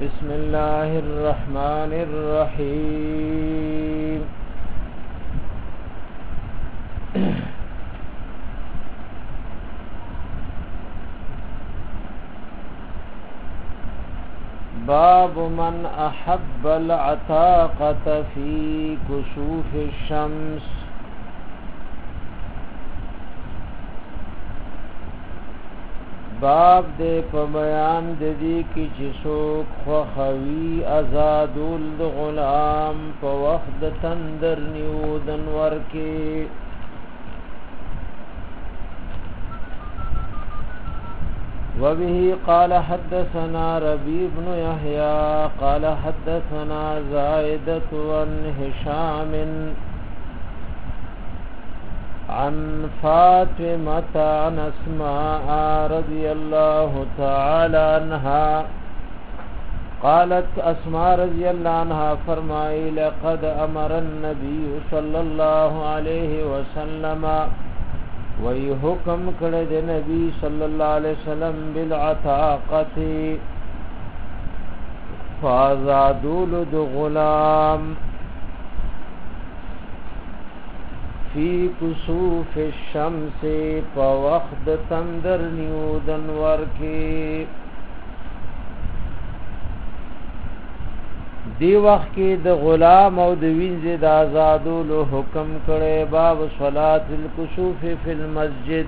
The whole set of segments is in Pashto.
بسم الله الرحمن الرحيم باب من احب العتاقة في كسوف الشمس. باب دې په بیان د دې کې چې څوک خوښوي آزادول د غلام په وخت د تندر نیودن ورکې. وبه قال حدثنا ربيع بن يحيى قال حدثنا زائدة عن هشام عن فاطمة عن أسماء رضي الله تعالى عنها قالت أسماء رضي الله عنها فرمائي لقد أمر النبي صلى الله عليه وسلم وی حکم کړه د نبی صلی الله علیه وسلم بالعتاقه فازادول د غلام فی کسوف الشمس په وخت تندر نیودن ورکی. دی وخت کې د غلام او د وینځ د آزادولو حکم کړي. باب صلات الکسوف فی المسجد.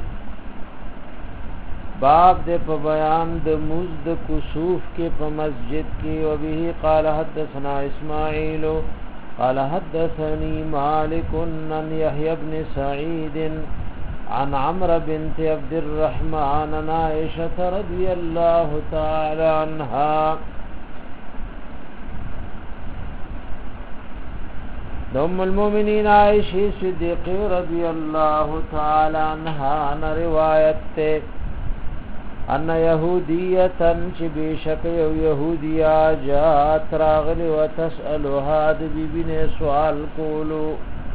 باب د په بیان د مز د کسوف کې په مسجد کې. او به قال حدثنا اسماعیل قال حدثني مالك عن يحيى بن سعيد عن عمرو بنت عبد الرحمن عن عائشة رضي الله تعالى عنها ام المؤمنین عائشہ صدیقہ رضی اللہ تعالی عنہا نے روایت تے ان یہودیتا چبیشک یہودیا جات راغل و تسألها بی بن سوال کولو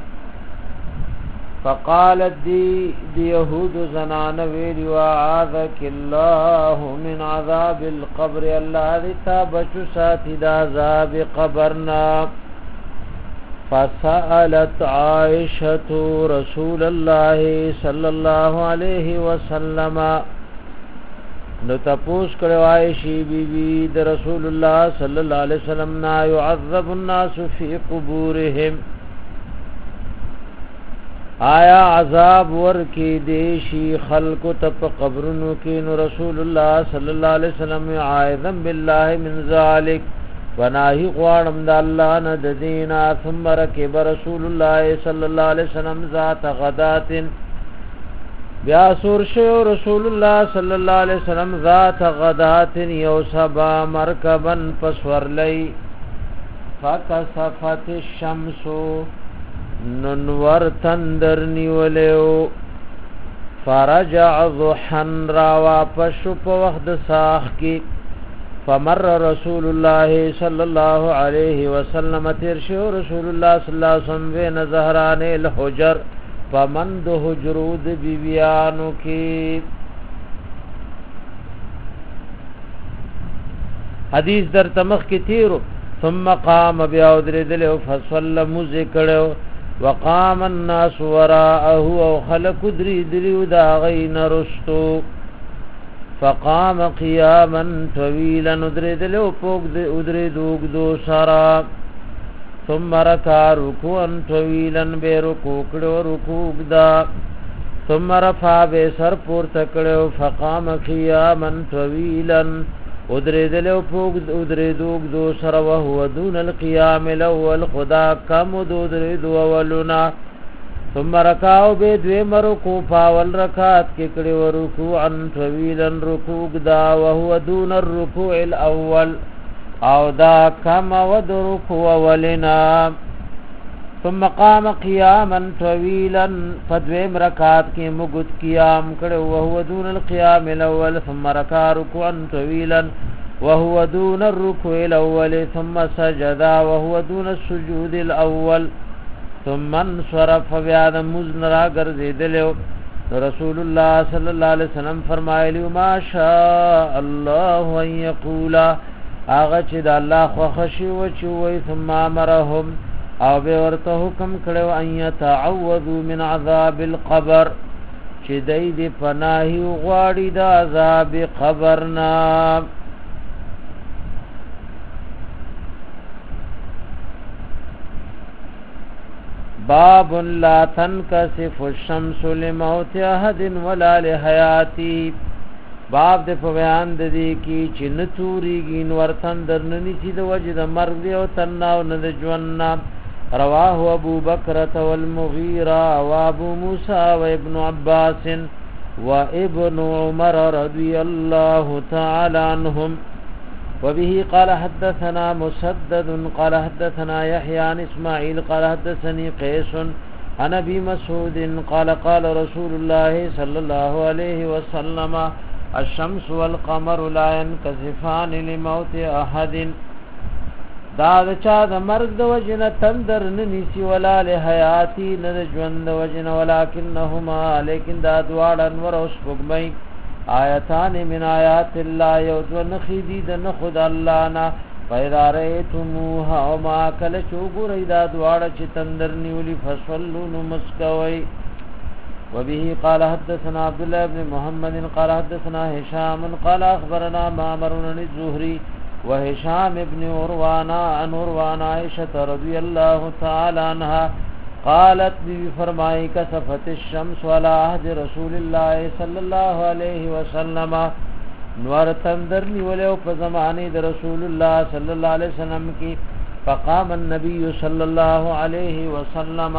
فقالت دی یہود زنان ویلی وعاذک اللہ من عذاب القبر. اللہ دیتا بچو ساتی دا عذاب قبرنا. فسألت عائشة رسول الله صلى الله عليه وسلم نو تپوس کړه عائشہ بی بی د رسول الله صلی الله علیه وسلم نا يعذب الناس في قبورهم آیا عذاب ورکی دیشی خلق تپ قبرونو کې. نو رسول الله صلی الله علیه وسلم اعوذ بالله من ذلك وناهی غوانم د الله نه د دینا. ثم ركب رسول الله صلی الله علیه وسلم ذات غدات بیا سور شو رسول الله صلی الله علیه وسلم ذات غدات یوسبا مرکبن پسورلی فکسفت الشمس ننور تندر نیولیو فرجع ضحا را واپس په وخت ساخ کی. فمر رسول الله صلی الله علیه وسلم ترشو رسول الله صلی الله علیه وسلم بین زهران الحجر فمند حجرود بیبیانو کی. حدیث در تمخ کی تیرو. ثم قام بیا دردل فصل مذکرو وقام الناس وراءه او خلق دردل دا غین رستو فقام قیاما طویلا ادردلو پوک ادردوگ دو سرا. ثم رکا رکوعا طویلا بے رکوع کڑو رکوع دا. ثم رفع بے سر پور تکڑو فقام قیاما طویلا ادردلو پوک ادردوگ دو سرا وهو دون القیام الاول خدا کم ادردو اولنا. ثم رکاو بے دوی مرکو پاول رکات ککڑی و رکوعا طویلا رکوع دا وهو دون الرکوع الاول او دا کم ود رکوع اولنا. ثم قام قیاما طویلا فدوی مرکات کی مگد قیام کڑی وهو دون القیام الاول. ثم رکا رکوعا طویلا وهو دون الرکوع الاول. ثم سجدا وهو دون السجود الاول. ثم انصرف بیاد مزن را گرزیدلو. رسول الله صلی الله علیه وسلم فرمایلی ما شاء الله ان یقولا هغه چې د الله خوښي و چې وای ثم امرهم او به ورته حکم کړو ان يتعوذوا من عذاب القبر چې دای دې پناهي غواړي د عذاب قبرنا. باب لا تنكسف الشمس لموت احد ولا لحياته. باب د په بیان د دې کې چې نتوريږي نور تندر نني چې د وجد مرګ او تناو نه د ژوند. رواه ابو بکر والمغيرة وابو موسى وابن عباس وابن عمر رضي الله تعالى عنهم. وبه قال حدثنا مسدد قال حدثنا يحيى عن اسماعيل قال حدثني قيس عن ابي مسعود قال قال رسول الله صلى الله عليه وسلم الشمس والقمر لا ينكسفان لموت احد. دا چا د مرګ د وجنه تندر ننسی ولا له حیاتی نه ژوند د وجنه ولکنهما لیکن دا دواړه انور اوس پګمای آیاتان من آیات الله یوذن خدید نه خد الله نا پیدا ریتموها او ما کل چوغور دا دواړه چې تندر نیولی فصلون مسکوي. وبه قال حدثنا عبد الله بن محمد قال حدثنا هشام قال اخبرنا معمر بن الزهري وهشام ابن عروانہ عن عروانہ عائشہ رضی اللہ تعالی عنہا قالت بی فرمائی کسفت الشمس على عهد رسول الله صلی اللہ علیہ وسلم. نور تندر نیولو په زمانه د رسول الله صلی الله علیه وسلم کی. فقام النبي صلی الله علیہ وسلم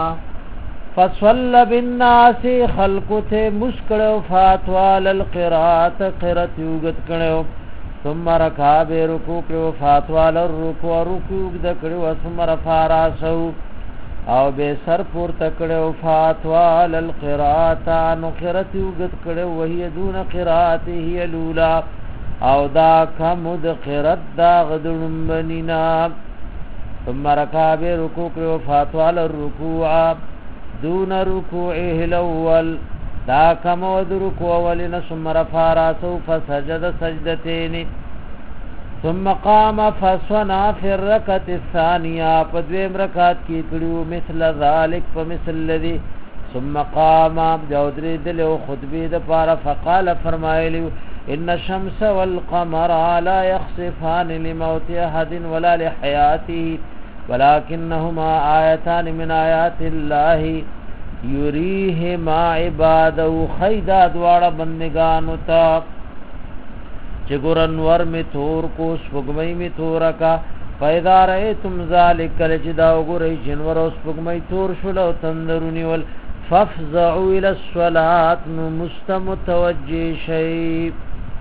فصلى بالناس خلقت مسکړو فاتوال القرات قرات یوغت کړو ثم ركع بركوع وفاتوال الركوع ركوع دکړو ثم رفع راسه او به سر پور تکړو فاتوال القرات ان قرات یوغت کړو وهي دون قراته الاولى او دا کمد قرات دا غدړم بنینا. ثم ركع بركوع وفاتوال الركوع دون ركوعه الاول دا کم ود رکوع ولنا ثم رفع راسه فسجد سجدتين ثم قام فصنع في الركعه الثانيه پدویم رکعت کی کړو مثل ذلك فمثل الذي ثم قام جودري دل خطبه د پاره فقال فرمایلی ان الشمس والقمر لا يخسفان لموت احد ولا لحياته ولكنهما آیتان من آیات الله یریه ما عبادو خیدا دوارا بندگانو تا چه گرنور می تور کو سپگمی می تورکا پیدا رئے تم ذالک کلچ داو گرئی جنور و سپگمی تور شلو تندرونی وال فافزعو الى الصلاة مستمتوجی شیب.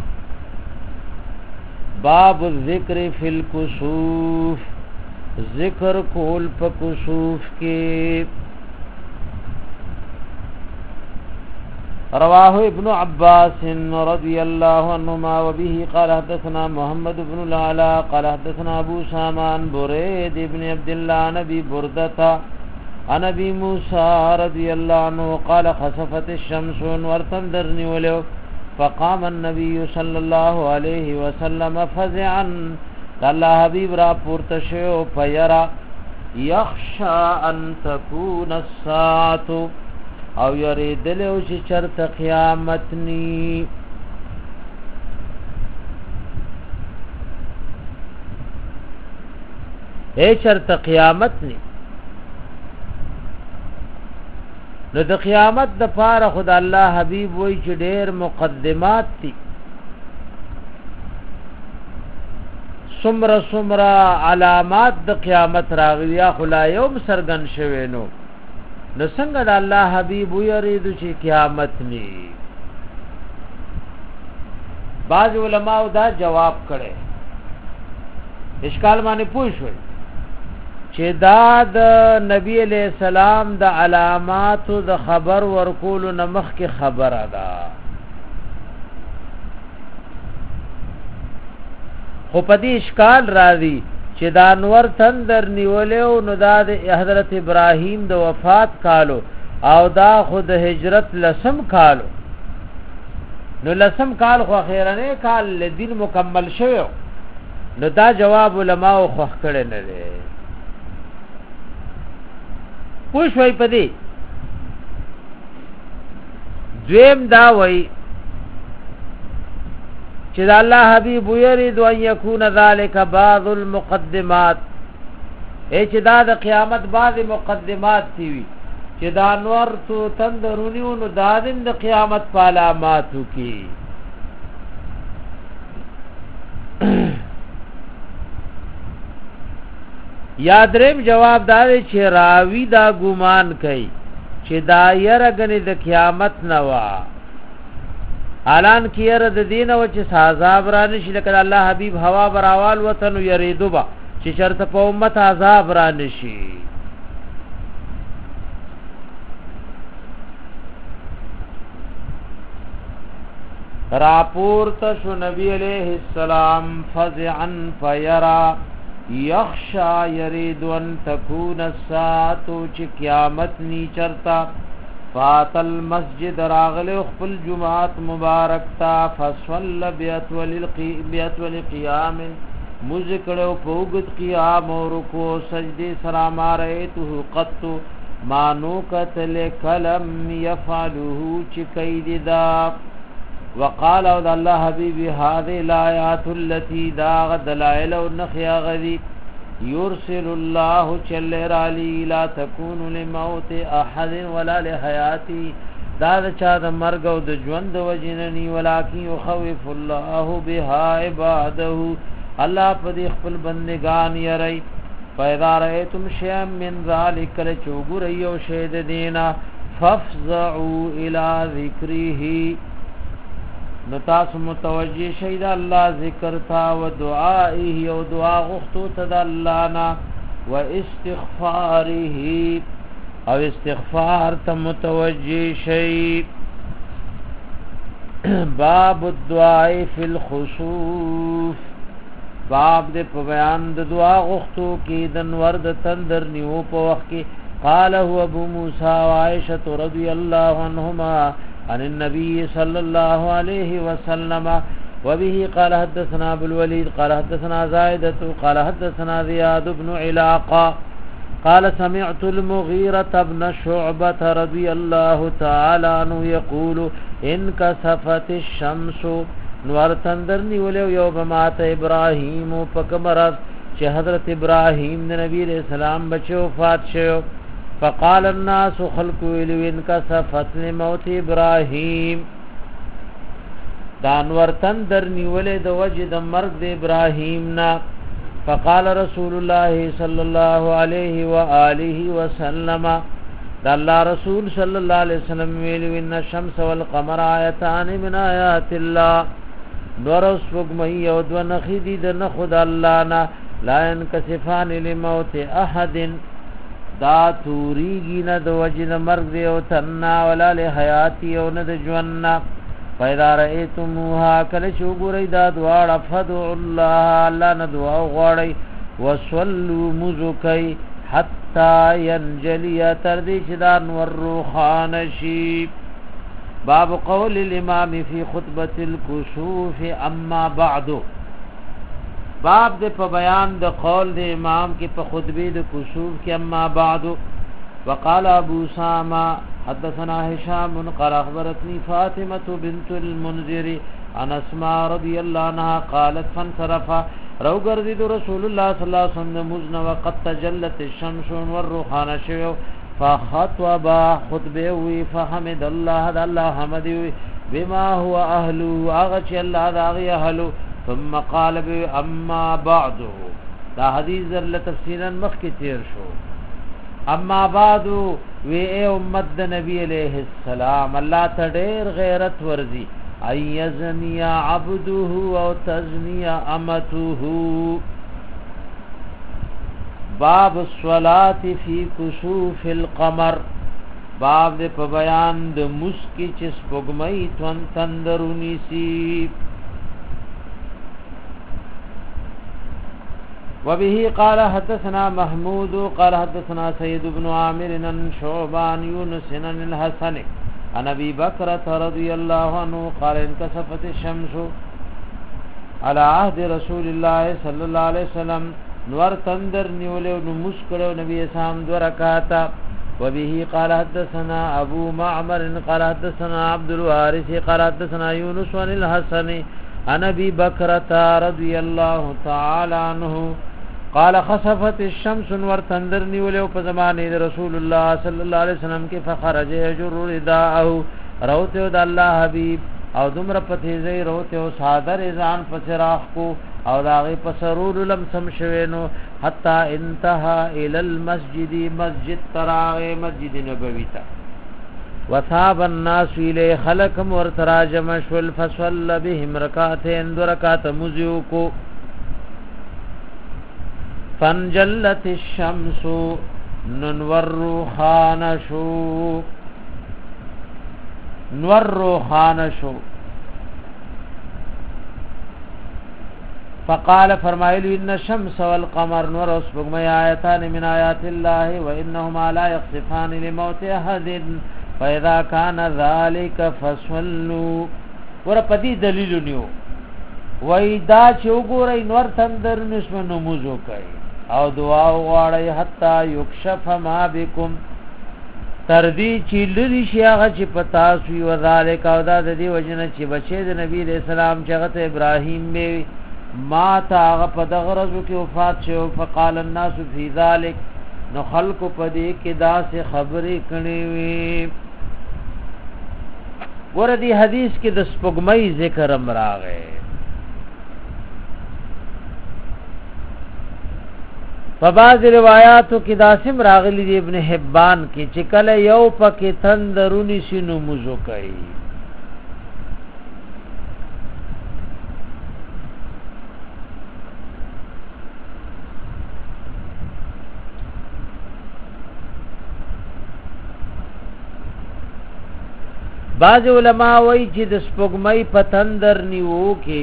باب الذکر فی الکسوف. ذکر کول پا کسوف کے. رواه ابن عباس رضي الله عنهما وبه قال حدثنا محمد بن العلاء قال حدثنا ابو سامان بريد ابن عبد الله نبي بردتا عن ابي موسى رضي الله عنه قال خسفت الشمس ورتندرني ولو فقام النبي صلى الله عليه وسلم فزعا الله حبيب را پورتشو فيرا يخشى ان تكون الساعه او یری دلو چې چرته قیامت نی. اے چرته قیامت نی نو د قیامت د پاره خدای الله حبیب وای چې ډېر مقدمات دي سمرا علامات د قیامت راغلیا خلا یوم سرګن شوي نو څنګه د الله حبیب یرید چې قیامت نی. بعض علماء دا جواب کړي اشکال باندې پوښوي چې دا د نبی علیہ السلام د علامات د خبر ورکول نمخ کې خبره ده خو په دې اشکال راځي چې دا انور تندر نیولیو نو دا د حضرت ابراهیم د وفات کالو او دا خود هجرت لسم کالو نو لسم کال خو اخیرنه کال دین مکمل شوی نو دا جواب علماء خوښ کړي نه دي پوښوي پدې دویم دا وای چې الله حبيب يريد ان يكون ذلك بعض المقدمات چې دا د قیامت بعض مقدمات تي چې دا انور تو تندرونیو نو دادن د قیامت په علاماتو کې یادرم جواب دا چې راوی دا ګمان کوي چې دا يرغنه د قیامت نوا اعلان کیر د دین او چې عذاب را نشي لکه الله حبيب هوا براوال وطن یریدو با چې شرط په امت عذاب را نشي راپور تشو نبی علیہ السلام فزعا فیرا یخشا یرید ان تکون الساعت چې قیامت نی چرتا فاتل مسجد راغل خپل جمعات مبارک تا فصل بیاتول قیام مذکرو پوگت قیام او رکوع سجدی سلام رایته قط مانو قتل کلم یفعله چکید دا وقال او الله حبیبی هذه الآیات التي داغ دلائل ونخیا غذی يرسل الله جل علی لا تكون لموت احد ولا لحیاتی دا چا د مرګ او د ژوند وجننی ولکن يخوف الله بها عباده الله په دې خپل بندگان یری فاذا رايتم شيئا من ذلك لچوغر یو شهد دینا فافزعوا الى ذکره نتاس متوجی شید الله ذکر تا و دعائه او دعا غختو تد الله نا و استغفاره او استغفار ته متوجی شی باب الدعاء فی الخسوف باب دې په بیان د دعا غختو کې د نور د تندر نیو په وخت کې قال هو ابو موسی و عائشہ رضی الله عنهما عن النبي صلى الله عليه وسلم وبه قال حدثنا ابو الوليد قال حدثنا زائدة قال حدثنا زياد بن علاقة قال سمعت المغيرة بن شعبة رضي الله تعالى عنه يقول انكسفت الشمس نور تندرنی ولو یوم مات ابراهیم فکمرت چې حضرت ابراهیم نبی علیہ السلام بچو وفات شو فقال الناس خلق ویلوین کا صفت لموت ابراهیم دانور تندر نیولې د وجه د مرګ د ابراهیم نا فقال رسول الله صلی الله علیه و آله وسلم د الله رسول صلی الله علیه وسلم ویلوین الشمس والقمر آیتان من آیات الله نور سوګمې او د نخیدی د نخد الله نا لا انکسفان لموت احد دا توریږي نه د وجنه مرګ دی او تنا ولا له حیاتی او نه د ژوند پیدا رایتموها کله چې وګورئ دا دعا فدع الله الله نه دعا غواړي وصلوا مزکای حتا ينجلي تر دې چې دا نور روحان شي باب قول الامام في خطبه الكسوف اما بعد باب د په بیان د قول د امام کې په خطبه د کسوف کې اما بعد وقال ابو سامه حدثنا هشام قال اخبرتني فاطمه بنت المنذر عن اسماء رضي الله عنها قالت فانصرف رو گردید رسول الله صلى الله عليه وسلم مزن وقد تجلت الشمس والروحان شو فخطب خطبه وی فحمد الله الله حمد بما هو اهله اغه الله داغي اهله ثم قال اما بعد دا حدیث در تفصیلا مخ کی تیر شو اما بعد وی اے امت نبی علیہ السلام الله ته ډیر غیرت ورزی ایزنی عبده او تزنی امته باب الصلاة فی کسوف القمر باب د په بیان د مسکی چې سپوږمۍ تندرونی سی وبه قال حدثنا محمود قال حدثنا سيد بن عامر عن شعبان يونس عن الحسن عن ابي بكر رضي الله عنه قال انكسفت الشمس على عهد رسول الله صلی الله علیه وسلم نور تندر نیولو نو مسکړو نبی اسلام دو رکعاتا وبه قال حدثنا ابو معمر قال حدثنا عبد الوارث قال حدثنا يونس عن الحسن عن ابي بكر رضي الله تعالى عنه قال خسفت الشمس ور تندر نیولو په زمانه رسول الله صلی الله علیه وسلم کې فخرج يجر رداءه روته د الله حبيب او دمر پته زي روته او صادر ازان پسراخ کو او داغه پسرور لم سم شوینو حتا انتها الى المسجد مسجد تراغ مسجد نبوی تا وثاب الناس الى خلقم ورتراجم شول فصلى بهم ركعتين ركعت مزيو کو فانجلت الشمس ننور خانشو فقال فرمایلی ان الشمس والقمر نور اسبغم آیتان من آیات الله وانهما لا يخسفان لموت احد فاذا كان ذلك فصلوا ورپدی دلیل نیو وایدا چوغورای نور تندر نسمه نمازو کوي او دعا وغواړی حتا یکشف ما بكم تردی چې لری شي هغه چې پتا سوی و ذالک او د دې وجنه چې بچی د نبی رسول الله چې هغه ابراهیم به ما تا هغه په دغه ورځو کې وفات شو فقال الناس فی ذلک نو خلق پدې کې دا سه خبرې کړي وي ور دي حدیث کې د سپګمۍ ذکر امراغه فباز روایاتو کې داسم راغلی دی ابن حبان کې چې کله یو پکې تندرونی شنو مزو کوي بعض علماء وایي چې د سپوږمۍ په تندر نیو کې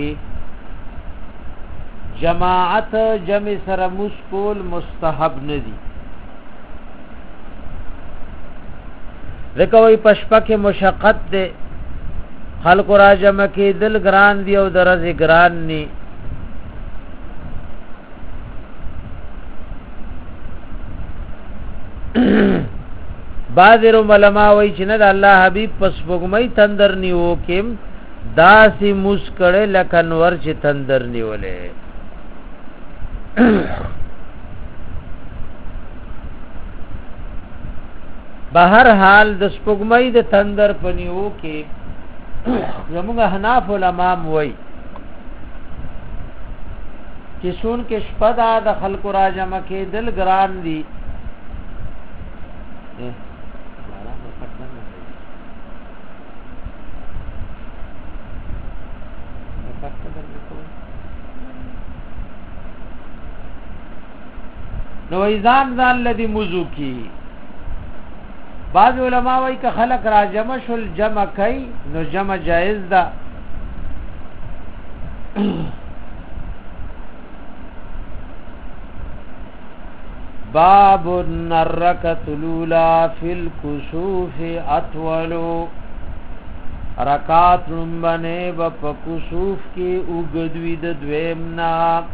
جماعت جمع سره مسکول مستحب ندی ذکوی پشپا کې مشقت ده خلق را جمع کې دل ګران دی او درز ګران ني بعض علماء وایي چې نه د الله حبيب پس بګمې تندر نیو کې داسې مسکړه لکه نور چې تندر نیولې بهر حال د سپوږمۍ د تندر پنیو کې زموږ حناف علماء وایي چې سون کې شپدا د خلق را جمع کې دل ګران دي نو ایزان ځان لدی موضوع کی بعض علماء وایي که خلق را جمع شل جمع کوي نو جمع جائز ده باب الرکعۃ الاولى فی الکسوف اطول رکعات لمبنه په کسوف کې وګدوی د دویمنا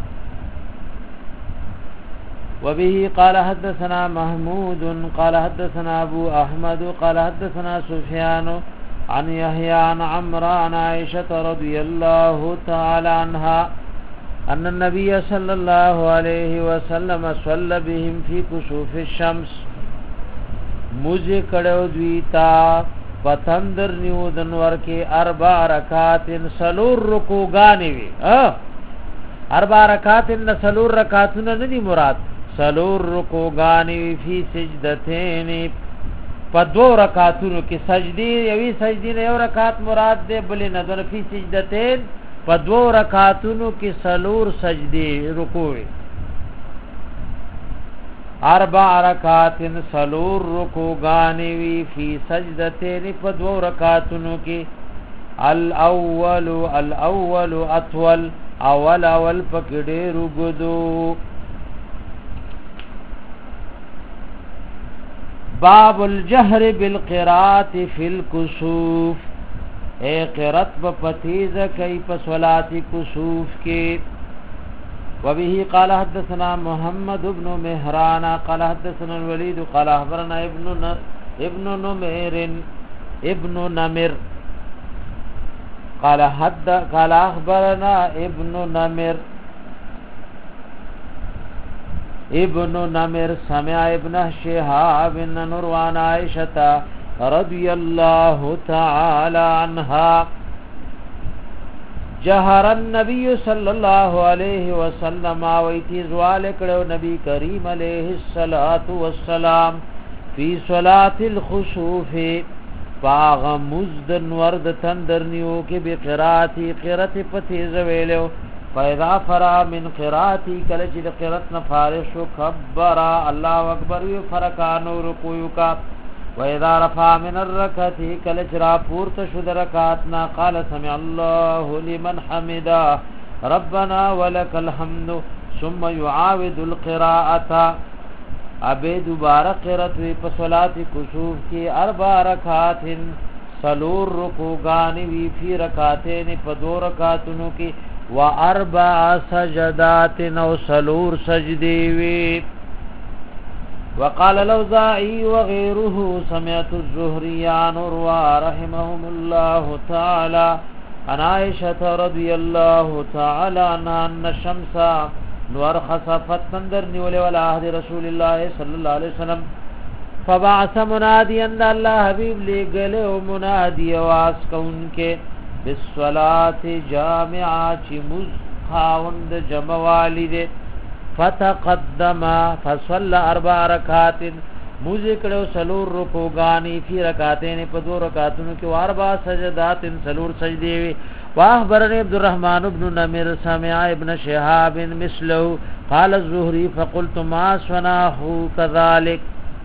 وبه قال حدثنا محمود قال حدثنا ابو احمد قال حدثنا سفيان عن يحيى عن عمرو عن عائشه رضي الله تعالى عنها ان النبي صلى الله عليه وسلم صلى بهم في كسوف الشمس مجھے کڑو دویتا پتندر نیو دنور کې اربع رکعات سلور رکوعانی وی اربع رکعات سلور رکعاتونه ندی مراد سلور رکوعانی فی سجدتین پدو رکعاتونو کې سجدی یوی سجدی نه یو رکعات مراد ده بلې نظر فی سجدتین پدو رکعاتونو کې سلور سجدی رکوع اربع رکعات سلور رکوعانی وی فی سجدتین پدو رکعاتونو کې الاول اطول اول پکړې رګدو باب الجهر بالقراءة في الكسوف اے قرات بپتیز کای په صلات کسوف کې. وبه قال حدثنا محمد بن مهران قال حدثنا الوليد قال اخبرنا ابن نمر قال اخبرنا ابن نمر سمع ابن شهاب بن نوروان عائشة رضي الله تعالى عنها جهر النبي صلى الله عليه وسلم ويتي زوال کړو نبی کریم علیہ الصلات والسلام فی صلاه الخسوف باغ مزدن ورد تندرنیو کې بقراتی قرات پتی زویلو فاذا فرا من قراتی کله چې قرات نه فارغ شو کبر الله اکبر یو فرکانو رکوع کا واذا رفع من الركعه کله چې را پورته شو درکاتنا قال سمع الله لمن حمدا ربنا ولك الحمد ثم يعاود القراءه ابي دوباره قرات په صلات کسوف کې 4 رکعات سلور رکوعان وی فی رکعتین په 2 رکعاتونو کې و4 سجدات او سلور سجدي وی. وقال الاوزاعي وغيره سمعت الزهري عن عروة رحمهم الله تعالى عن عائشة رضي الله تعالى عنها ان الشمس نور خسفت تندر نیولے والا عهد رسول الله صلى الله عليه وسلم فبعث مناديا ان الله حبيب لے گلے و منادی آواز کون کے بالصلاة جامعہ چی مزخاوند جمع والد فتقدم فصلى 4 رکعات مذکر سلور رکوعانی فی رکعتین په 2 رکعاتونو کې 4 سجدات سلور سجدی وی. واخبرني عبد الرحمن بن نمر سمع ابن شهاب مثله قال الزهري فقلت ما صنعه كذلك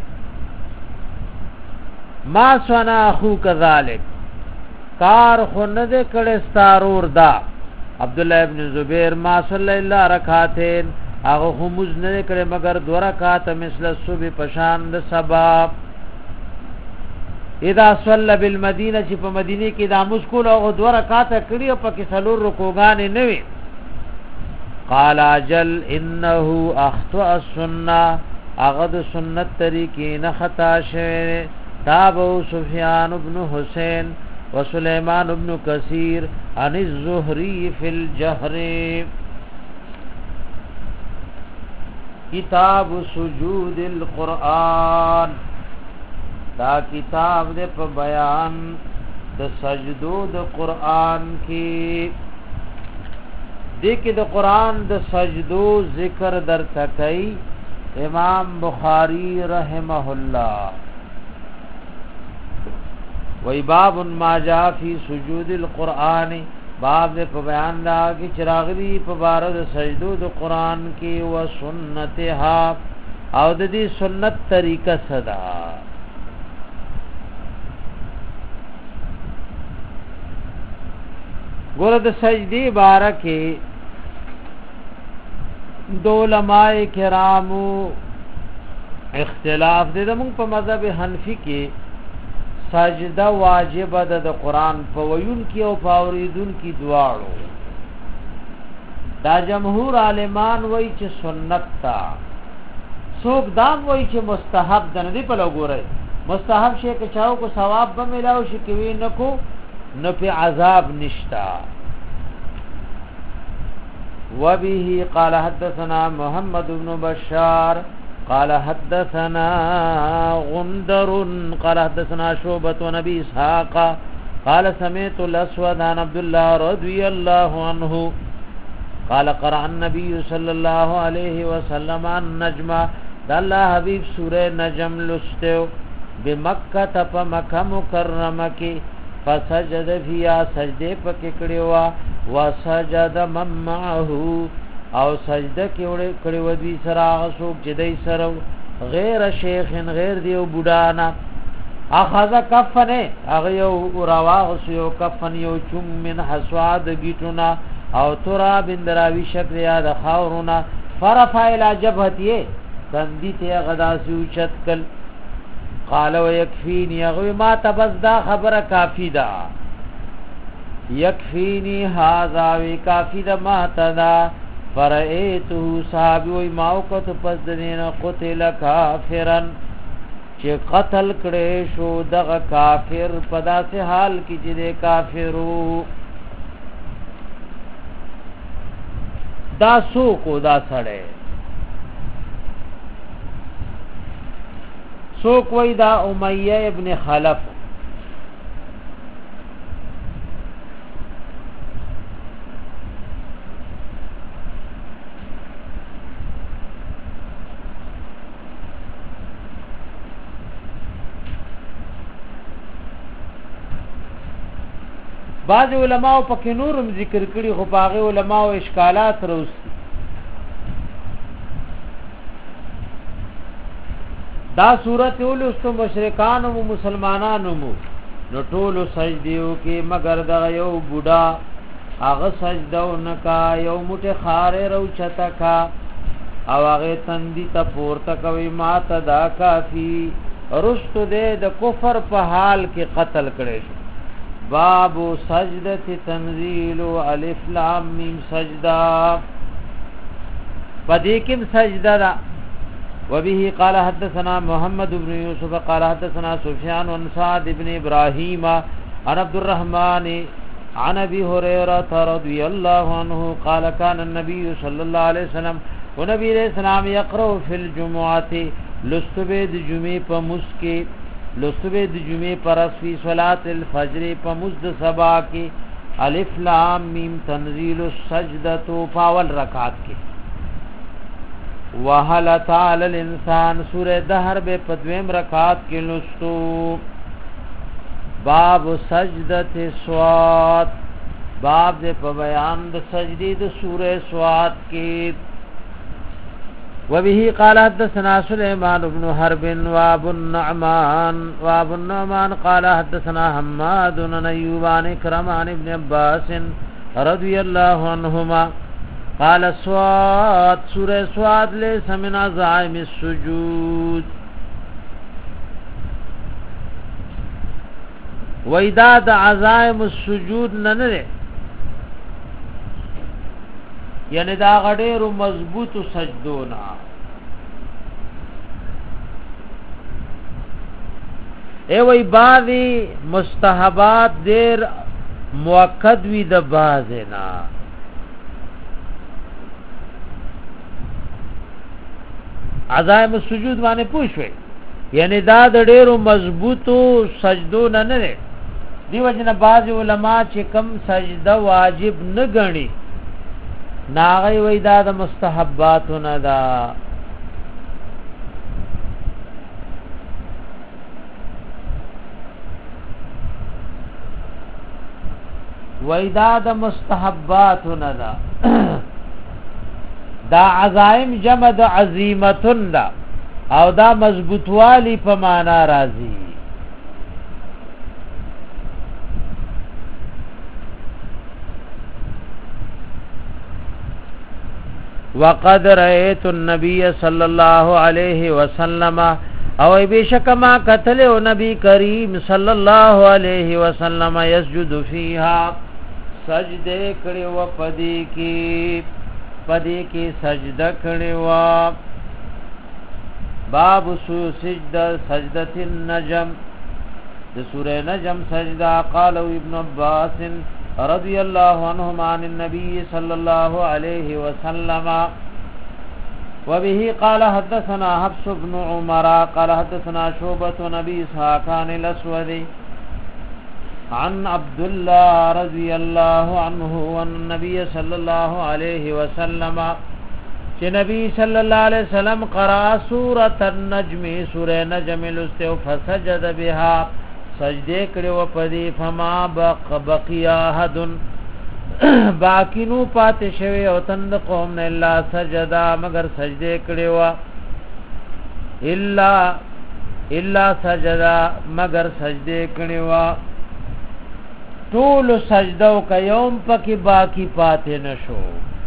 کار خند کړه ستارور دا عبد الله ابن زبیر ما صلی الله رکعتین هغه همز نه کړه مگر 2 رکعات مثل صبح پشان د سبب اذا صلى بالمدینه چې په مدینه کې د مسکول او 2 رکعات کړي او په کې سلور رکوعان نه وي. قال اجل انه اخطا السنه اغد سنت طریقې نه خطا شوه. تابو سفیان بن حسین وسليمان بن كثير عن الزهري في الجهر. کتاب سجود القرآن دا کتاب دے په بیان د سجدو د قرآن کی دې کې د قرآن د سجدو ذکر در تکای امام بخاری رحمه الله وی باب ما جاء فی سجود القرآن باب دې په بیان دا کې چراغلی په بار د سجدو د قرآن کې و سنتها او د دې سنت طریقه صدا. ګور د سجدي بارکه دو علماء کرامو اختلاف دې موږ په مذهب حنفي کې سجده واجب ده د قران په ویون کې او فوریدون کې دواړو. دا جمهور عالمان وایي چې سنت تا څوک دام وایي چې مستحب ده نه دی په لګورای مستحب شي که چاو کو ثواب به ملاو شي کوي نکو نه په عذاب نشتا. وبه قال حدثنا محمد بن بشار قال حدثنا غندر قال حدثنا شعبة ونبي اسحاق قال سمعت الاسود عن عبد الله رضي الله عنه قال قرأ النبي صلى الله عليه وسلم عن نجم الله حبيب سورة نجم لستو بمکه په مکه مکرمه کې فسجد فيها سجده پکې کړو وسجد من معه او سجده کې وړي کړي ودي سره غسوک جدي سره غیر شیخ غیر دیو بوډانا اخذ کفنه هغه یو راواغ یو کفن یو چوم من حسواد گیټونا او تراب اندراوی شکل یا د خاورنا فرفع الى جبهته کندی ته غدا سو چتکل قال ويكفيني يغوي ما تبزدا خبر کافی دا یکفینی هذا وی کافی د ما تدا فرئیتو صحابی وی ماوکت پس دین قتل کافرن چې قتل کړي شو دغه کافر په داسې حال کې چې د کافرو دا سو کو دا سړی سو کوئی دا امیہ ابن خلف بعض علماء پکې نورم ذکر کړي خو باغ علماء او اشکالات روستي دا صورت ولستو مشرکان او مسلمانانو مو نو ټول سجدیو کې مگر د یو بوډا هغه سجدو نکا یو موټه خاره رو چتا کا او هغه تندی ته پورته کوي ما ته دا کافی رستو دې د کفر په حال کې قتل کړي شو باب سجدت تنزيل الف لام میم سجدہ پدیکم سجدہ دا وبه قال حدثنا محمد بن يوسف قال حدثنا سفيان عن سعد بن ابراهيم عن عبد الرحمن عن ابي هريره رضي الله عنه قال كان النبي صلى الله عليه وسلم ونبي عليه السلام يقرأ في الجمعه لستبد جمعه پمسکه لستوی د جمعې پر فی صلات الفجر په مزد سبا کې الف لام میم تنزيل السجدة فاول رکعات کې وهل تعالی الانسان سورہ دهر به پدویم رکعات کې لستو باب سجدت سوات باب دې په بیان د سجدې د سورہ سوات کې وبه قال حدثنا سليمان بن حرب وابو النعمان قال حدثنا حماد بن ايوب عن كرم عن ابن عباس رضي الله عنهما قال سواد سورة سواد ليس من عزائم السجود وإذا عزائم السجود ننره یعنی دا غډېرو مضبوط سجدونا ای وای بعضی مستحبات دیر مؤکد وی د بازنا عزائم السجود باندې پوښوي یعنی دا د ډېرو مضبوطو سجدونا نه دی وجنه بعض علما چې کم سجده واجب نه غني ناغی وی دا د مستحباتنا دا وی دا د مستحباتنا دا دا عزائم جمع د عزیمتن دا او دا مضبوطوالی په معنا راځي وقد رأيت النبي صلى الله عليه وسلم او بیشک ما قتل او نبی کریم صلی الله علیه وسلم يسجد فيها سجده کړي و پدې کې سجده کړي و باب سجده سجدة النجم د سورہ نجم سجدہ قال ابن عباس رضي الله عنهما عن النبي صلى الله عليه وسلم وبه قال حدثنا حفص بن عمر قال حدثنا شعبة نبي اسحاق عن الاسود عن عبد الله رضي الله عنه وان النبي صلى الله عليه وسلم چې نبی صلی الله علیه وسلم قرأ سورة النجم سورہ نجم لستو فسجد بها سجده کړي و پدې فما بقیا حد باقینو پات شوی او تند قوم نه الا سجدا مگر سجده کړي و الا سجدا مگر سجده کړي و ټول سجدو کيوم پکې باقی پات نشو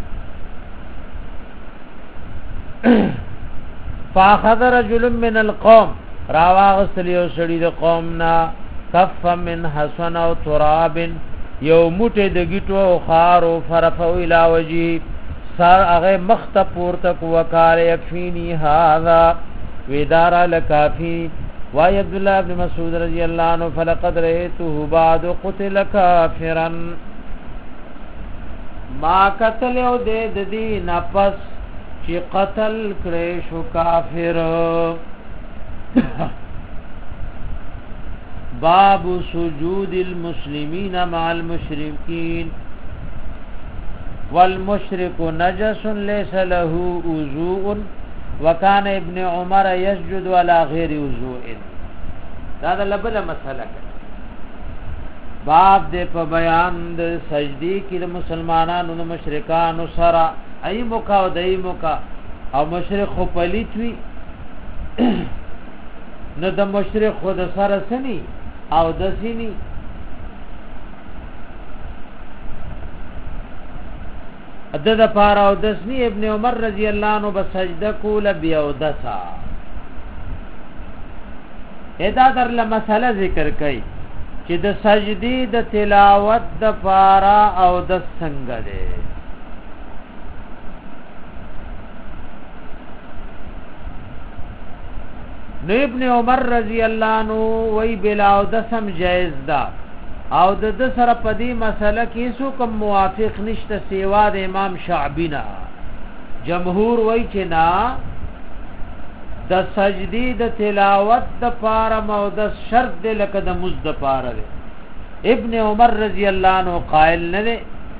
فاخذ رجل من القوم راواغ سلیو سړي د قومنا کف من حسن او تراب یو موټه د گیټو خارو فرفو الى وجهه سار هغه مخت پورته کو وکال یکفینی هذا ودار لکافی وای عبد الله ابن مسعود رضی الله عنه فلقد رأيته بعد قتل کافرا ما قتل او د دې نفس چې قتل کړي شو کافر باب سجود المسلمین مع المشرکین والمشرك نجس ليس له وضوء وكان ابن عمر يسجد على غير وضوء دا لبل مسله باب دې په بیان د سجدي کې د مسلمانانو د مشرکانو سره ای موکا او دای موکا او مشرک خو پلیت وی نو د مشرک خود سره سني او د سینی عدد پارا او دسنی ابن عمر رضی اللہ عنہ بسجدہ کول بیاو دسا ادا در لمسئلہ ذکر کئی چې د سجدی د تلاوت د پارا او د څنګه ده نو ابن عمر رضی اللہ عنہ وی بلاو دسم جائز دا او د سره پدی مسله کې سو کوم موافق نشته سیوا د امام شعبی نا جمهور وای چې نا د سجدی د تلاوت د پاره مو د شرط د لکه د مزد پاره ابن عمر رضی الله عنه قائل نه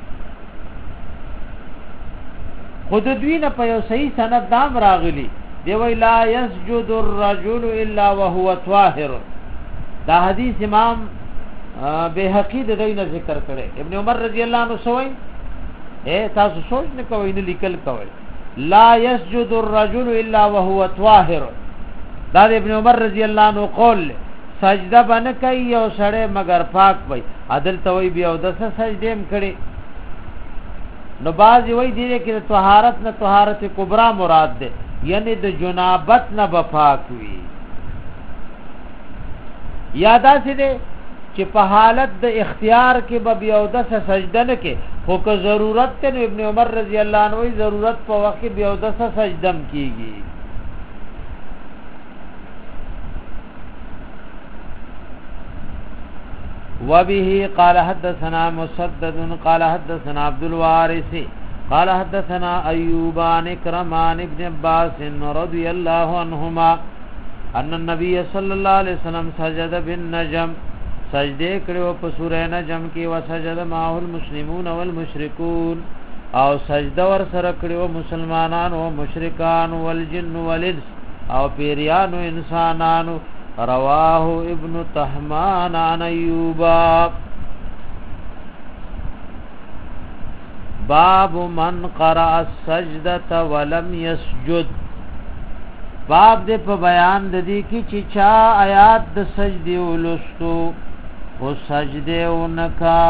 خود دوی نه په یو صحیح سند دام راغلی دی وی لا يسجد الرجل الا وهو طاهر دا حدیث امام بیهقی د دینه ذکر کړي ابن عمر رضی الله عنه سوئی تاسو سوچ نه کوئ نه لیکل کوئ لا يسجد الرجل الا وهو طاهر دا ابن عمر رضی الله عنه قول سجده باندې کوي او سړی مگر پاک وي عدل توي بیا او د سجدیم کړي نو باز وی دی کې طهارت نه طهارت کبرا مراد ده یعنی د جنابت نه بپاک وي یادا سي ده چې په حالت د اختیار کې به بیا او د سجده نه کې خو که ضرورت ته ابن عمر رضی الله عنه ضرورت په وخت کې بیا او د سجدم کیږي وبه قال حدثنا مسدد قال حدثنا عبد الوارث قال حدثنا ايوب عن كرمان ابن عباس رضي الله عنهما ان النبي صلى الله عليه وسلم سجد بالنجم سجده کړو په سورې نجم کې وسجد معه المسلمون والمشركون او سجده ور سره کړو مسلمانان او مشرکان والجن والانس او پیریان او انسانانو رواه ابن طهمان عن ايوب باب من قرأ السجدة ولم يسجد باب دې په بیان د دې کې چې چا آیات د سجدي ولستو او سجده اونکا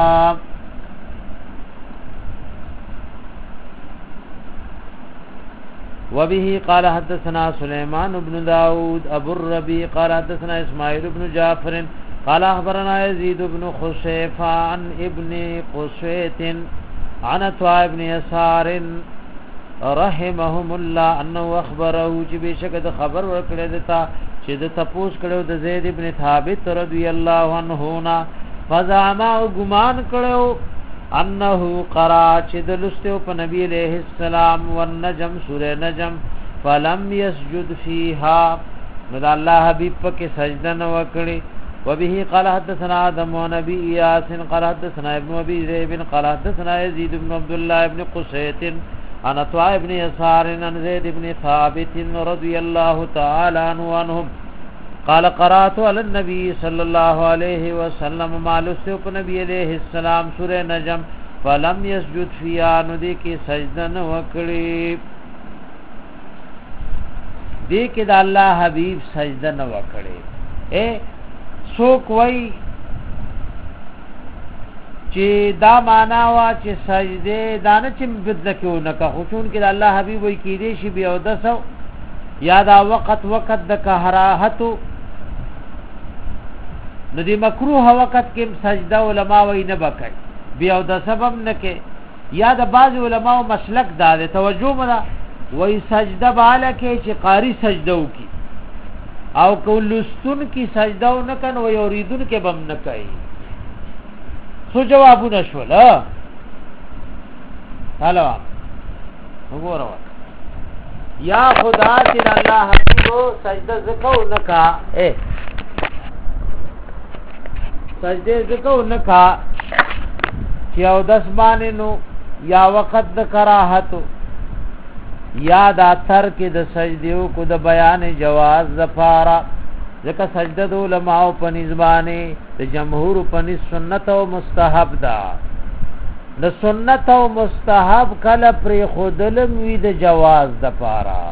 وبه قال حدثنا سليمان بن داود ابو الربيع قال حدثنا اسماعيل بن جعفر قال اخبرنا يزيد بن خصيفة عن ابن قسيت عن عطاء بن يسار رحمهم الله انه اخبره چې بشکد خبر ورکړی دتا چې د تپوس کړو د زید ابن ثابت رضی الله عنه نا فزعما ګمان کړو انه قرا چې د لستو په نبی عليه السلام والنجم سوره نجم فلم يسجد فيها مد الله حبيب پکې سجده نه وکړي وبه قال حدثنا آدم ونبي ياسين قال حدثنا ابن ابي ذئب قال حدثنا يزيد بن عبد الله بن قسيت عن عطاء بن يسار عن زيد بن ثابت رضي الله تعالى عنهم قال قرات على النبي صلى الله عليه وسلم ما لسو نبي عليه السلام سورة نجم فلم يسجد فيها ندي کی سجده نہ وکړي دې کې د الله حبيب سجده نہ وکړي څوک وای چې دا معنا وا چې سجده دانه چې بدل کېو نه کا خصون کې الله حبيب وای کې دې شی بیا ودسو یا دا وقت د کراهت نو دی مکروه وقت کې سجده علما وای نه بکای بیا د سبب نه کې یا د بعض علماء مسلک دا ده توجه مده وای سجده بالا کې چې قاری سجده وکي او کولستون کی سجده نه کنه وای اوریدون کې بم نه کوي سو جوابونه شول هلو وګورئ یا خدا چې الله حبیبو سجده زکو نکا سجده زکو نکا چې او دس باندې نو یا وقت د کراهت یا د اثر کې د سجدیو کو د بیان جواز زفارا ځکه سجده د علماء په نسبانه د جمهور په سنت او مستحب ده د سنت او مستحب کله پر خودلم وی د جواز د پارا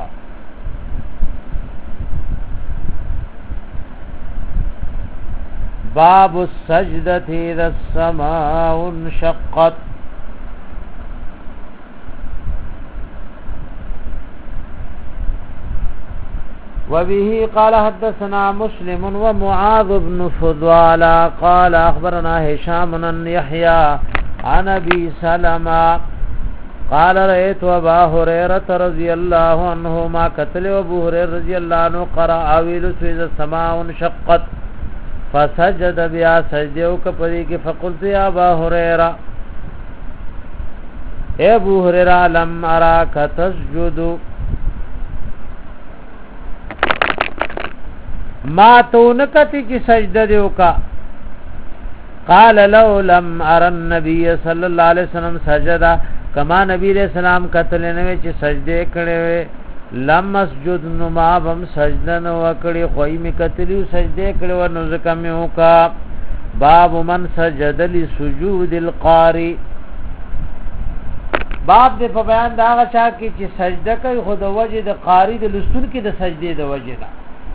باب السجدة اذا السماء انشقت وبه قال حدثنا مسلم ومعاذ بن فضال قال اخبرنا هشام بن يحيى عن ابي سلمة قال رأيت ابا هريرة رضي الله عنه ما قتل ابو هريرة رضي الله عنه قرأ اويل اذا السماء انشقت فسجد بیا سجدو کپری کی فقلت یا ابا هريرة اے ابو هريرة لم اراك تسجد ما تو نکتی کی سجدہ دیو کا قال لو لم ارى النبي صلی اللہ علیہ وسلم سجدا کما نبی علیہ السلام قتل نوی چې سجده کړي لم مسجد نو ما بم سجده نو وکړي خوې می قتلیو سجده کړي و نو زکم یو کا باب من سجد لسجود القاری باب دې په بیان دا غچا کې چې سجده کوي خود وجه د قاری د لستون کې د سجده د وجه نه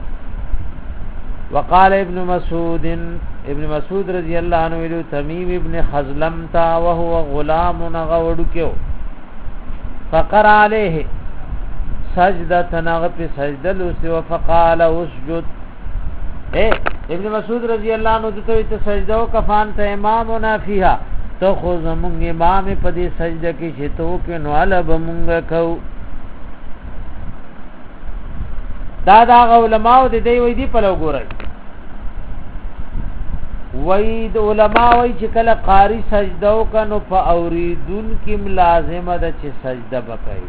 وقال ابن مسعود رضی اللہ عنہ ویلو تمیم ابن خزلم تا وهو غلام غوڑکیو فقر علیه سجدت نغ پی سجدلو سی وفقال اسجد ابن مسعود رضی اللہ عنہ دتوی تا سجدو کفان تا امامنا فیها تو خوز منگ امام پدی سجدہ کی شتو کے نوالب منگ کو دا علماء د دی وی دی په لګورای وی د علماء وی چې کله قاری سجده وکنو په اوریدون کې لازمه ده چې سجده وکړي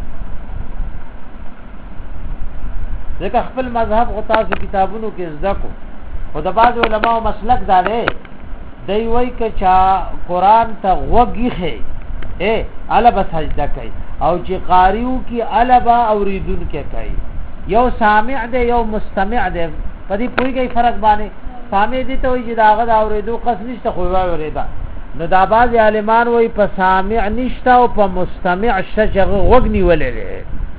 ځکه خپل مذهب او تاسو کتابونو کې زده کو او د بعض علماء مسلک دا دی دی وی ک چا قران ته وګیخه الب سجده کوي او چې قاریو کې الب اوریدون کې کوي یو سامع دی یو مستمع دی په دې پوری فرق باندې سامع دي ته وي چې داغه دا اوریدو قص نشته خو وای اوریدا نو دا باز عالمان وای په سامع نشته او په مستمع شجغ وغني ولله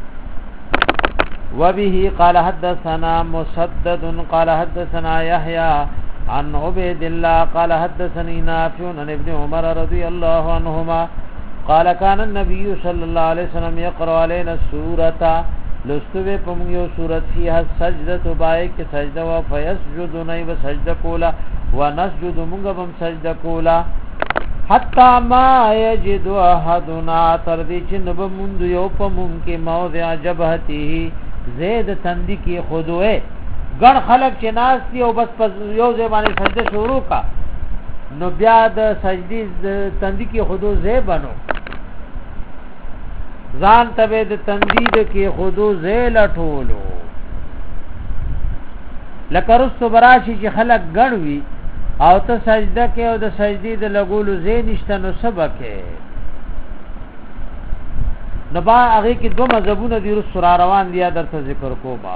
وبه قال حدثنا مسدد قال حدثنا يحيى عن عبيد الله قال حدثني نافع عن ابن عمر رضي الله عنهما قال كان النبي صلى الله عليه وسلم يقرأ علينا السورة لستوی پمگیو صورت فیها سجدت بائی که سجده و فیسجدو نئی و سجده کولا و نسجدو منگا بم سجده کولا حتی ما یجدو احدنا تردی چی نبا مندو یو پمون کی موضع جبهتی زید تندی کی خودوئے گن خلق چی ناس تی او بس یو زیبانی سجده شروع کا نو بیاد سجدی تندی کی خودو زیبانو ځان تبه د تندید کې خودو زیل ټولو لکه رسو براشي چې خلق ګڼوي او ته سجده کې او د سجدي د لګولو زی نشته نو سبکه نو با هغه کې دوه مذهبونه دي رسو را روان دي درته ذکر کوما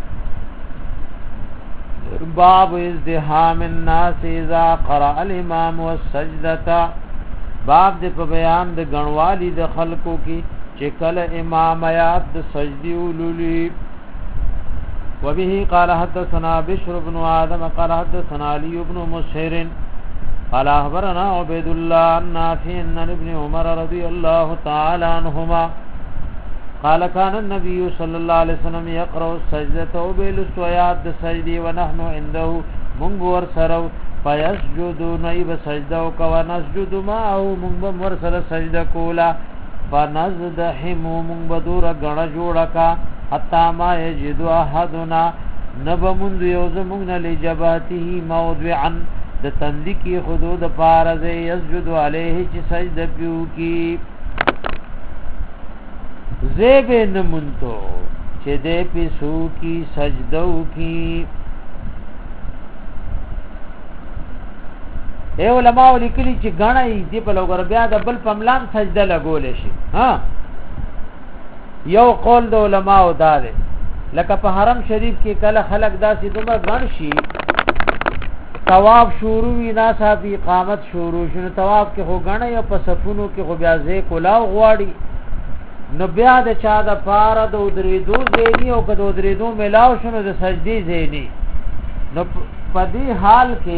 باب ازدحام الناس اذا قرأ الامام والسجدة باب د په بیان د غنوالي د خلقو کې چې کله امام آیات د سجدي ولولي وبه قال حدثنا بشر بن آدم قال حدثنا علي بن مسهر قال اخبرنا عبيد الله النافع عن ابن عمر رضي الله تعالى عنهما قال كان النبي صلى الله عليه وسلم يقرأ السجدة وبالسويات السجدي ونحن عنده منغور سرو فیسجدون ای بسجده وکا نسجد معه مونږ به ورسره سجده کولا فنزدحمو مونږ به دوره ګڼه جوړه کا حتی ما یجد احدنا نبمند یوز مونږ نه لجباته موضعا د تندی کی حدود پارز یسجد علیه چې سجده پیو کی زیب نمونتو چې دې پیسو کی سجدو کی. اے علماء لیکلی چې غاڼه دې په لوګر بیا د بل پملان سجده لګول شي. ها یو قول د علماء دا ده لکه په حرم شریف کې کله خلق داسې دومره غن شي طواف شروع وی ناسا په اقامت شروع شنو طواف کې خو غاڼه یا په صفونو کې خو بیا ځې کولاو غواړي نو بیا د چا د پاره د درېدو زېنی او کده درېدو ملاو شنو د سجدي زېنی نو په دې حال کې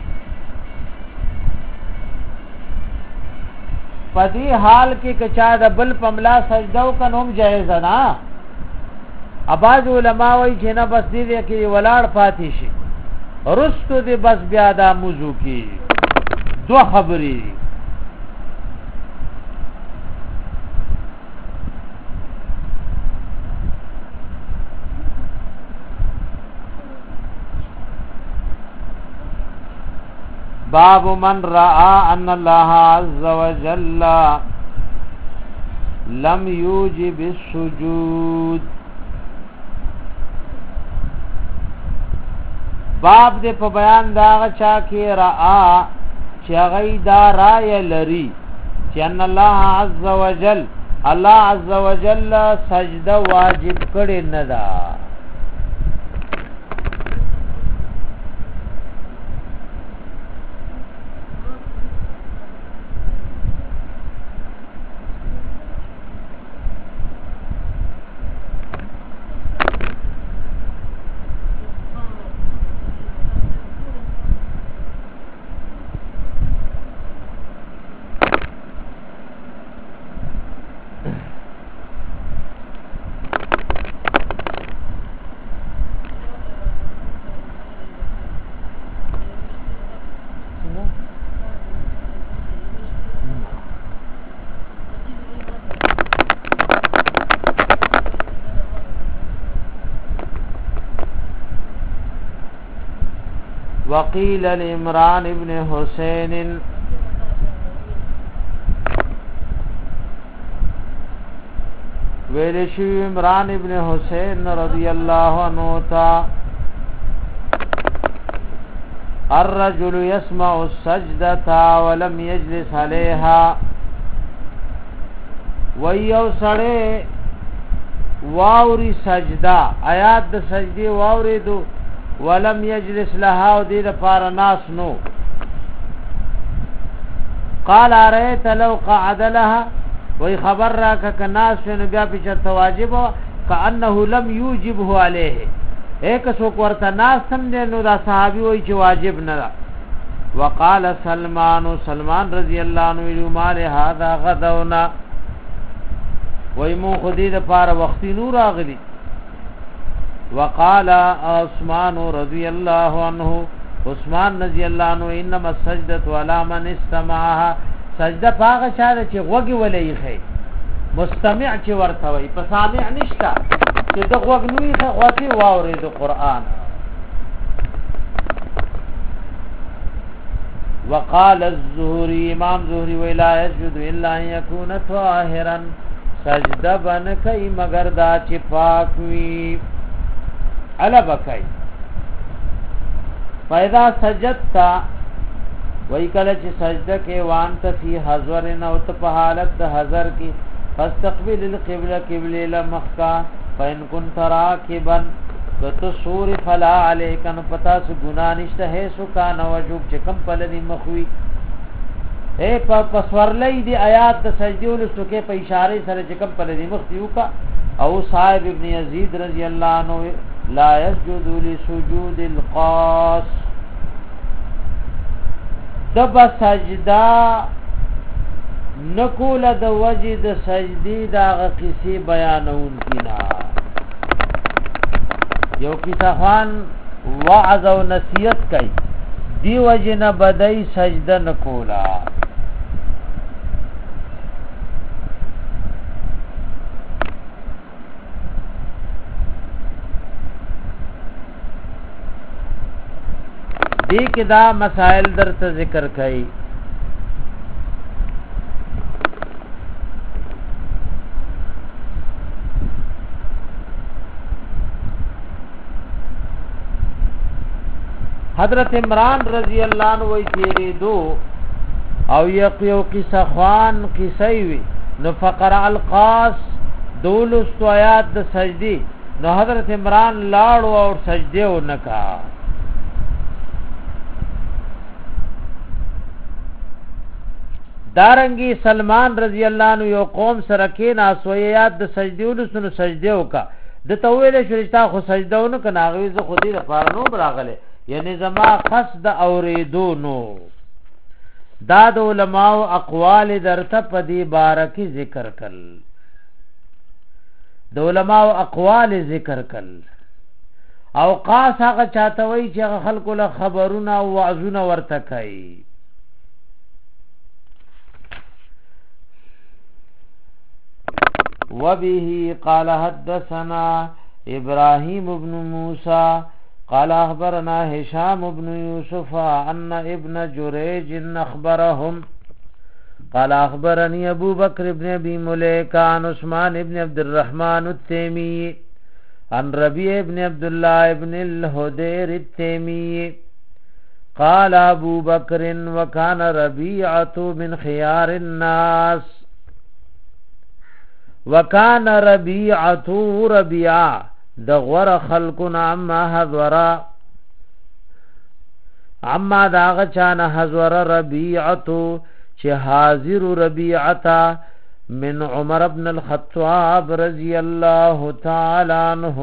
پدی حال کې کچا د بل پملا سجدو کنوم جایز نه. اباظ علماء وی چې نه بس دې کې ولاړ پاتې شي رستو دې بس بیا دا موضوع کې دو خبرې باب من رأى ان الله عز وجل لم يوجب السجود. باب دې په بیان دا چا کې رأى چې غي دا رای لري چې ان الله عز وجل الله عز وجل سجده واجب کړي نه ده. وقيل لعمران ابن حسين ویلشو عمران ابن حسين رضی اللہ عنہ تا الرجل يسمع السجدة ولم يجلس عليها ویو سڑے واوری سجدہ آیات د سجدی واوری دو ولم يجلس لها او دې لپاره ناس نو قال اريت لو قعد لها وي خبر راک ک ناس نو بیا په چت واجب کانه لم يوجبه عليه ایک سو ورته ناس سم دې نو دا صحابي وای چې واجب نه وقال سلمان رضی الله عنه مال هذا غدونا وای مو خدي لپاره وخت نور اغلی. وقال عثمان رضی اللہ عنہ عثمان رضی اللہ عنہ انما السجدة على من استمعها سجده پاغه چاره چې وګي ولې خې مستمع چې ورته وي په سامع نشتا چې د وګ نوې خواتي واوري د قران. وقال الزهري امام زهري ولا يسجد الا ان يكون طاهرا سجده بن کوي مگر دا چې پاک وي علا بکای. فاذا سجدتا وای کله چې سجده کې وانت فی حضر نو ته په حالت د حضر کې فاستقبل القبلة قبله لمخکا فإن كنت راكبا فتصور فلا عليك ان پتا سو ګنا نشته ہے سو کان وجوب چې کم پلنی مخوي اے پسورلې دی آیات د سجدې ولستو کې په اشاره سره چې کم پلنی مخیو کا او صاحب ابن یزید رضی اللہ عنہ لا يسجد لسجود القاص دب سجدا نکول د وجد سجدی دا قصې بیانون کینا یو کیسه خوان وعظ او نصیحت کوي دی وجنه بدای سجده نکولا دی کې دا مسائل درته ذکر کړي حضرت عمران رضی اللہ عنہ وی تیری دو او یقیو قصہ خوان قصی وی نو فقرع القاس دولست آیات دا سجدی نو حضرت عمران لاړو اور سجدیو نکا دارنگی سلمان رضی اللہ عنہ یو قوم سرکین آسویات دا سجدیو لسنو سجدیو کا دا طویل شرشتا خو سجدیو نکا ناغویز خودی دا پارنو براغلے یعنی زما قصد اوریدو نو دا د علماء اقوال درته پدی بارکی ذکر کل د علماء اقوال ذکر کل او قاس هغه چاته وی چې خلکو له خبرونه او وعظونه ورته کوي وبه قال حدثنا ابراهيم بن موسى قال اخبرنا هشام بن يوسف ان ابن جريج اخبرهم قال اخبرني ابو بكر بن ابي مليكه عن عثمان بن عبد الرحمن التيمي عن ربيع بن عبد الله بن الهدير التيمي قال ابو بكر وكان ربيعه من خيار الناس وكان ربيعه ربيعه د غور خلقنا عما داغ چان حضور ربیعتو چه حاضر ربیعتا من عمر بن الخطاب رضی اللہ تعالی عنہ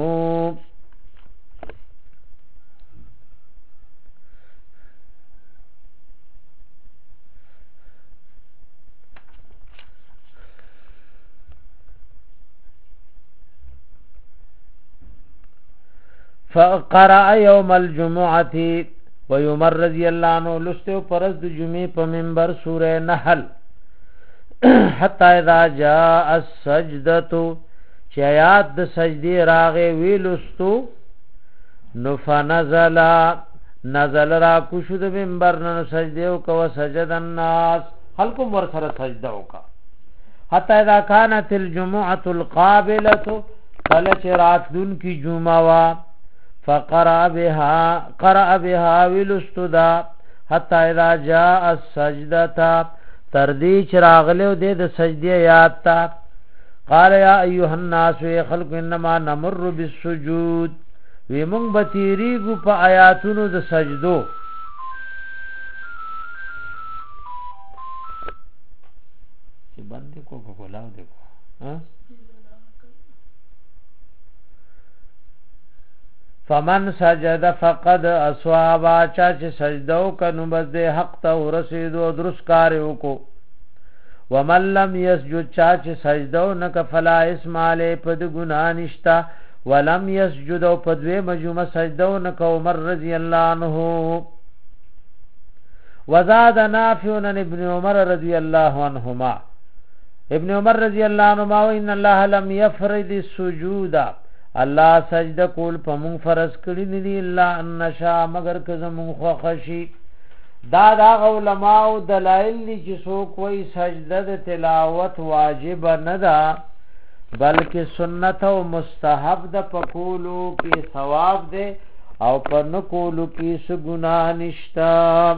فقرأ يوم الجمعه ويمر رضي الله عنه لستو پرز د جمعه په منبر سوره نحل حتا اذا جاء السجده چې آیات د سجدي راغې ویلستو نو نزل را کوشو د منبر نن سجده او کو سجد الناس خلق مر سره سجده وکا حتا اذا كانت الجمعه القابله قال چې راتلون کی جمعه وا فقرأ بها ولستدا حتى اذا جاء السجدة تردی چراغلو دے د سجدی آیات تا قال یا ایها الناس خلق انما نمر بالسجود وی مونږ بتیریږو په آیاتونو د سجدو چې باندې کو کولاو دیکھو ها فمن سجد فقد اصواب چا چې سجدو کنو بس حق ته ورسېدو درست کار وکړو ومن لم يسجد چا چې سجدو نک فلا اسم علی پد ګنا نشتا ولم يسجد پدوی مجمع سجدو نک عمر رضی الله عنه وزاد نافع عن ابن عمر رضی الله عنهما ابن عمر رضی الله عنهما ان الله لم يفرض السجود الله سجده کول په مون فرض کړی ندی الا ان نشا مگر که زمون خو خشی دا علماء دلائل چې سو کوئی سجده د تلاوت واجب نه ده بلکې سنت او مستحب د پکولو کې ثواب ده او پر نو کولو کې څه ګناه نشتا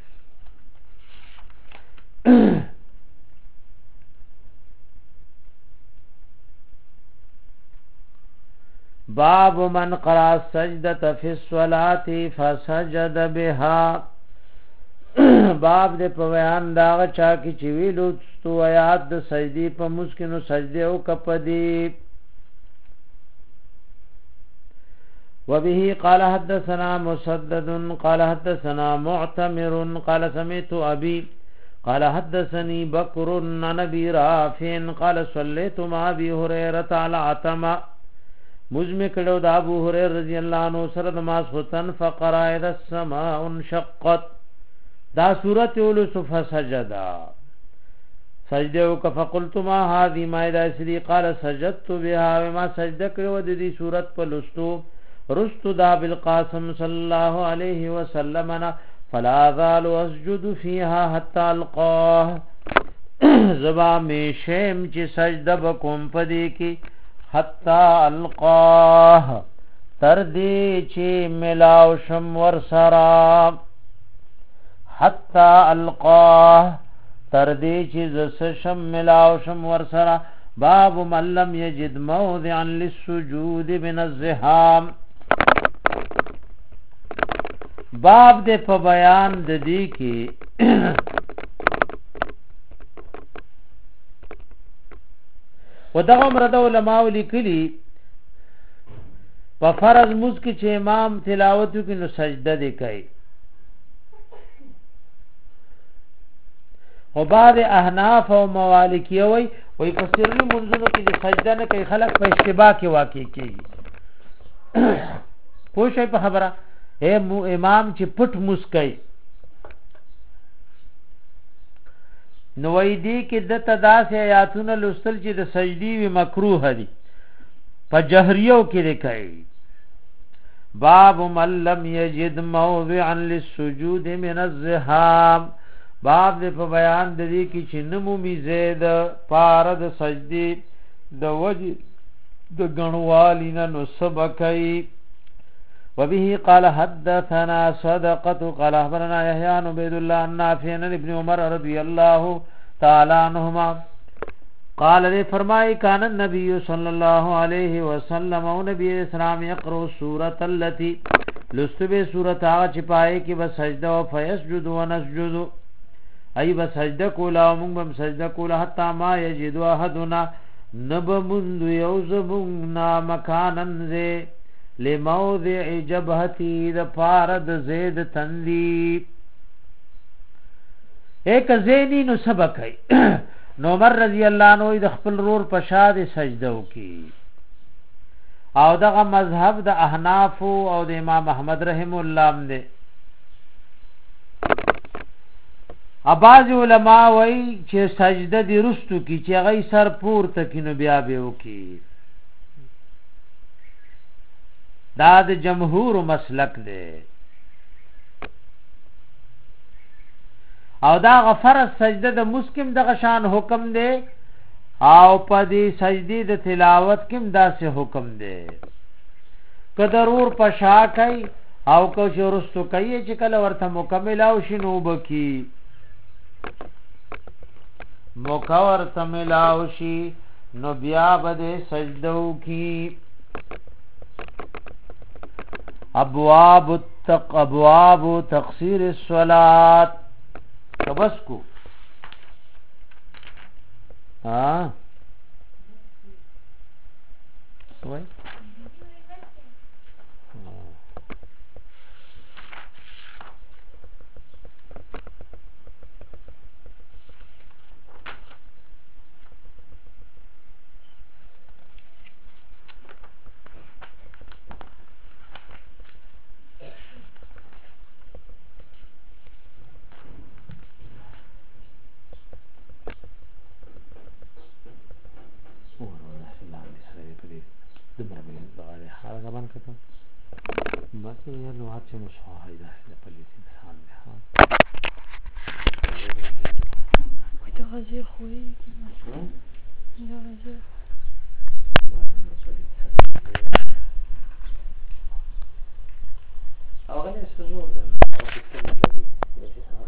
باب من قرأ السجدة في الصلاة فسجد بها باب دې په بیان دا چا کی چې ویلو ستو آیات د سجدي په مسکینو سجده او کپدی وبه قال حدثنا مسدد قال حدثنا معتمر قال سمعت ابي قال حدثني بكر عن ابي رافع قال صليت مع ابي هريره على عتمه مزم کړو د ابو هريره رضی الله عنه سره د ماسختن فقرا اذا السماء انشقت دا سورته ولس فسجدا سجده وک فقلت ما هذه ما سری قال سجدت بها وما سجده کړو د دې سورته په لستو رستو دا بالقاسم صلی الله علیه وسلم فلا زال اسجد فيها حتى القاه زبا میشم چې سجده بکوم پدې کې حتا القاه تر دې چې ملاو شم ور سرا حتا القاه تر دې چې زس شم ملاو شم ور سرا باب من لم يجد موضعا للسجود من الزحام باب دې په بیان د دې کې ودغه مرد علماء لیکلي په فرض مز کې چې امام تلاوت کوي نو سجده دې کوي او بعض احناف او مالکیه وای په سری منځونو کې سجده نه کوي خلق په اشتباه کې واقع کیږي پوه شئ په خبره امام چې پټ مسکای نو وای دی کې د تداس آیاتونه لوستل چې د سجدي وی مکروه دي په جهریو کې لیکي باب من لم يجد موضعا للسجود من الزحام باب دې په بیان د دې کې چې نمو می زید پار د سجدي د وجه د غنوالینا نو سبکای وبه قال حدثنا صدقة قال أخبرنا يحيى بن عبيد الله عن نافع عن ابن عمر رضي الله تعالى عنهما قال لي فرمائے كان النبي صلى الله عليه وسلم ونبي اسلام يقرأ السورة التي لستبه سورة آغا چپائے کی بسجدہ فيسجد ونسجد ای بسجدہ کولا ومنگ بم سجدہ کولا حتی ما يجد احدنا نبمند يوزمنا مكانا زي لموضع جبهتی د پارد زید تندی ایک زیدی نو سبقی نو عمر رضی اللہ عنہ د خپل رور پشاد سجدو کی او دغه مذهب د احناف او د امام احمد رحم الله دے اباظ علماء وای چې سجده دی رستو کی چې غي سر پور تکینو بیا به وکي دا د جمهور مسلک دی او دا غفرت سجده د مسکم د غشان حکم دی او پدی سجدی د تلاوت کم دا سے حکم دی که ضرور پشا کئی او که شرستو کئی چې کله ورته مکمل او شنو بکی مکور تملاو شي نو بیا بده سجدو کی ابواب تقصیر الصلاة بس کو ہاں سوئی بس یہ لوہات سے مشاہدہ ہے پلیت انسان میں ہاں تو غزی خوئی غزی اغلی سزور دن